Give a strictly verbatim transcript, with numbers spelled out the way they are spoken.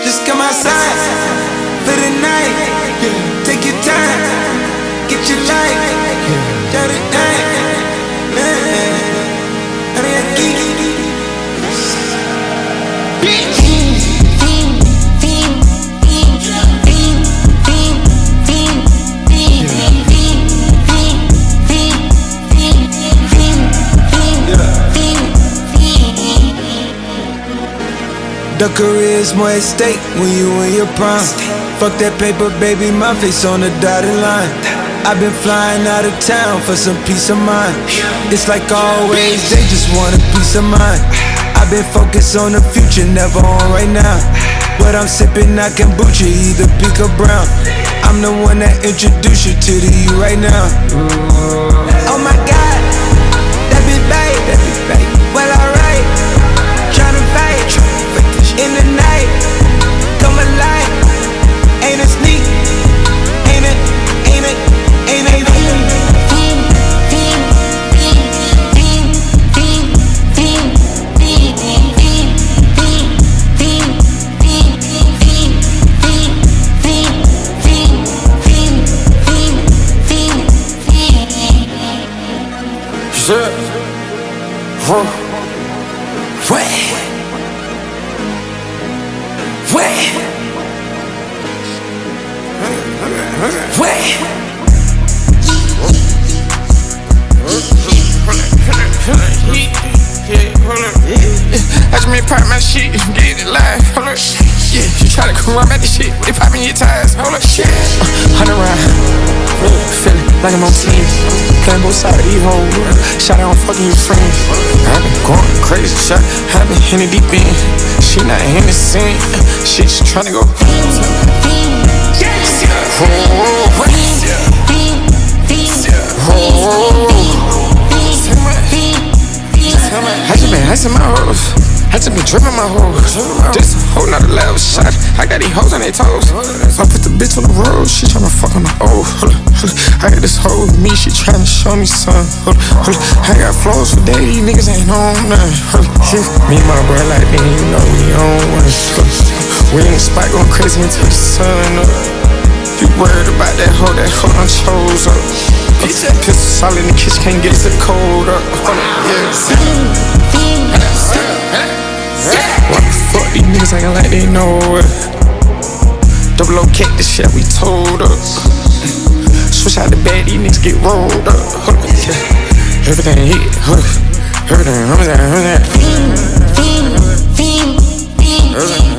Just come outside for the night. Take your time, get your life. Shut it down. The career's more at stake when you in your prime. Fuck that paper, baby, my face on the dotted line. I've been flying out of town for some peace of mind. It's like always, they just want a peace of mind. I've been focused on the future, never on right now. But I'm sipping that kombucha, either pink or brown. I'm the one that introduced you to the you right now. Oh my God, that be babe, that be babe. Well, alright, tryna fight in the night, come alive. Ain't it sneak? Ain't it? Ain't it? Ain't it? Yeah. Huh. Wait. Wait. Wait. I just made pop my shit, get it live, hold up. Yeah, you try to come around at the shit, they popping your tires, hold up. Shit. Hundred round, feeling like I'm on team. Playing both sides of these hoes. Shot out, I'm fucking your friends. I been going crazy, shot, I been in the deep end. She not in the scene, she just tryna go. I just been icing my hoes. I just been dripping my hoes. This whole nother level shot. I got these hoes on their toes. I put the bitch on the road. She tryna fuck on the old. I got this hoe with me. She tryna show me something. I got flows for days. These niggas ain't on nothing. Me and my bro like me, you know we on one. We in the spot going crazy until the sun up. You worried about that hoe? That hoe done chose up. Pistol solid in the kitchen, can't get it cold up. Why the fuck these niggas acting like they know it? Double O K, this shit we told up. Switch out the bag, these niggas get rolled up. Everything hit, everything, everything, everything.